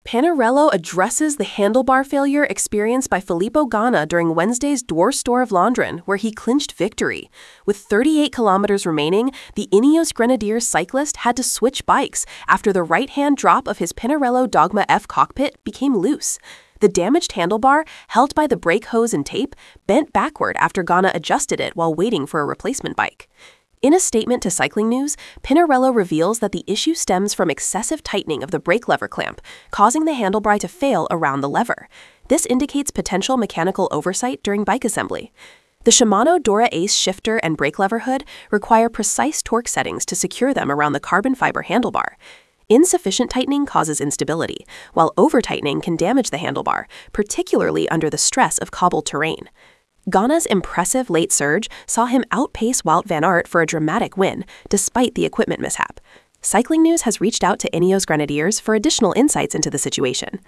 Panarello addresses the handlebar failure experienced by Filippo Ganna during Wednesday's Dwars Store of Londres, where he clinched victory. With 38 kilometers remaining, the Ineos Grenadiers cyclist had to switch bikes after the right-hand drop of his Pinarello Dogma F cockpit became loose. The damaged handlebar, held by the brake hose and tape, bent backward after Ganna adjusted it while waiting for a replacement bike. In a statement to Cycling News, Pinarello reveals that the issue stems from excessive tightening of the brake lever clamp, causing the handlebar to fail around the lever. This indicates potential mechanical oversight during bike assembly. The Shimano Dora Ace shifter and brake lever hood require precise torque settings to secure them around the carbon fiber handlebar. Insufficient tightening causes instability, while over-tightening can damage the handlebar, particularly under the stress of cobbled terrain. Ganna's impressive late surge saw him outpace Wout van Aert for a dramatic win, despite the equipment mishap. Cycling News has reached out to Ineos Grenadiers for additional insights into the situation.